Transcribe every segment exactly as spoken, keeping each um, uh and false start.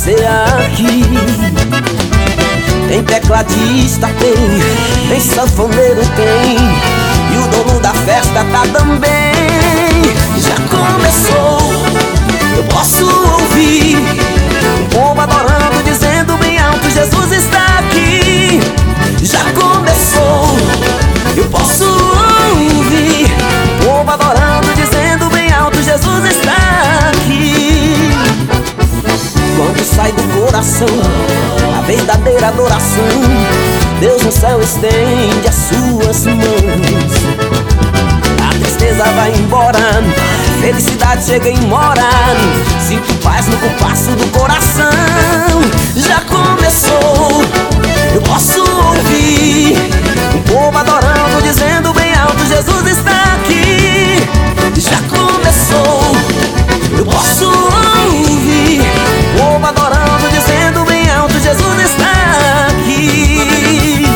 ser aqui. Tem tecladista, tem, tem sanfoneiro, tem, e o dono da festa tá também. Já começou, eu posso ouvir um povo adorando, dizendo bem alto: Jesus está aqui. Já começou, eu posso ouvir um povo adorando, dizendo bem alto: Jesus está aqui. Quando sai do coração a verdadeira adoração, Deus no céu estende as suas mãos. A tristeza vai embora, felicidade chega e mora. Sinto paz no compasso do coração. Já começou, eu posso ouvir o povo adorando, dizendo bem alto: Jesus está aqui. Já começou, eu posso ouvir o povo adorando, dizendo bem alto: Jesus está aqui.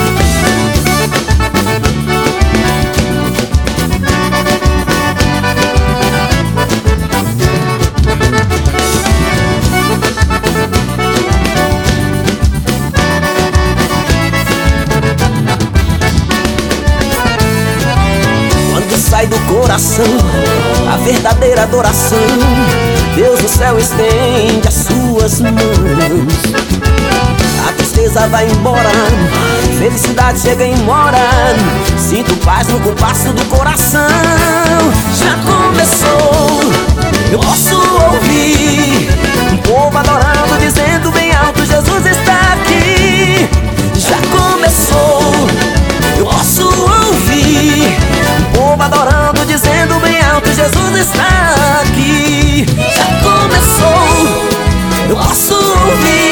Sai do coração a verdadeira adoração, Deus no céu estende as suas mãos. A tristeza vai embora, felicidade chega e mora. Sinto paz no compasso do coração. Já começou, eu posso ouvir um povo adorando, dizendo bem alto: Jesus está aqui. Já começou, eu posso ouvir um povo adorando, dizendo bem alto: Jesus está aqui. Já começou, eu posso ouvir